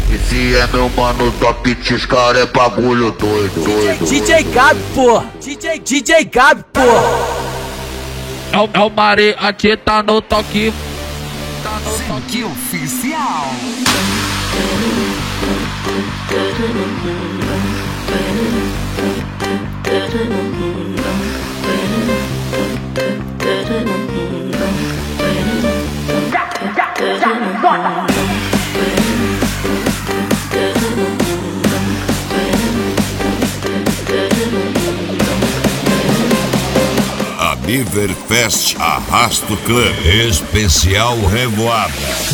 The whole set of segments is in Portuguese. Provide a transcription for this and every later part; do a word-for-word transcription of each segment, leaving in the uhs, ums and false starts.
Esse é meu mano top, esses cara é bagulho doido, doido. D J Gabi, pô. D J, D J Gabi, pô. É o, é o Mari, aqui tá no toque. Tá no toque oficial. A Beaverfest Arrasto Club Especial Revoada.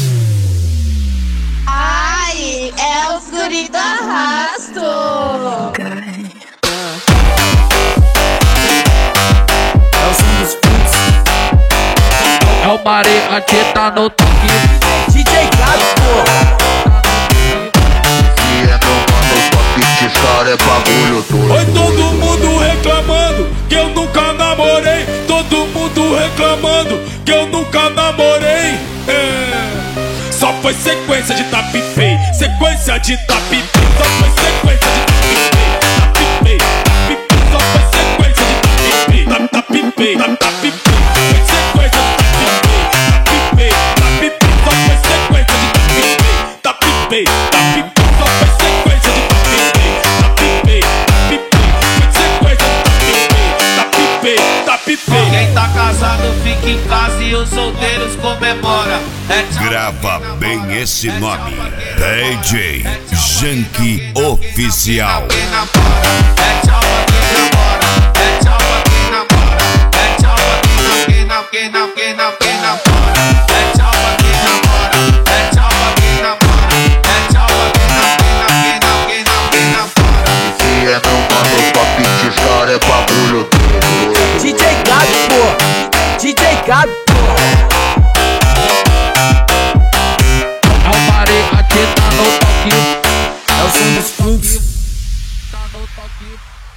Ai, é os guri do arrasto. É o som dos frutos. É o Mari, aqui tá no toque. D J Gabi, pô. Esse é meu mano top, esses cara é bagulho doido. Oi, todo mundo reclamando que eu nunca namorei. Todo mundo reclamando que eu nunca namorei. É. Só foi sequência de tapipei, sequência de tapipei. Só foi sequência de tapipei, tapipei, tapipei. Só foi sequência de tapipei, tap tapipei, tap tapipei. Foi sequência de tapipei, tapipei, tapipei. Só foi sequência de tapipei, tapipei, tapipei. Só foi sequência de tapipei, tapipei, tapipei. Foi sequência de tapipei, tapipei, tapipei. Quem tá casado fica em casa e os solteiros comemora. É Grava bem esse nome: D J Janky Oficial. quem namora, é tchau pra quem namora, é tchau pra quem namora, é tchau pra quem não, quem não, quem não, quem namora, é tchau pra quem namora, é tchau pra quem namora, é tchau pra quem não, quem não, quem não, quem namora. Esse é meu mano top, esses cara é bagulho doido. D J Gabi, pô. D J Gabi, pô. É o Mari, aqui tá no toque. É o som dos frutos. Tá no toque.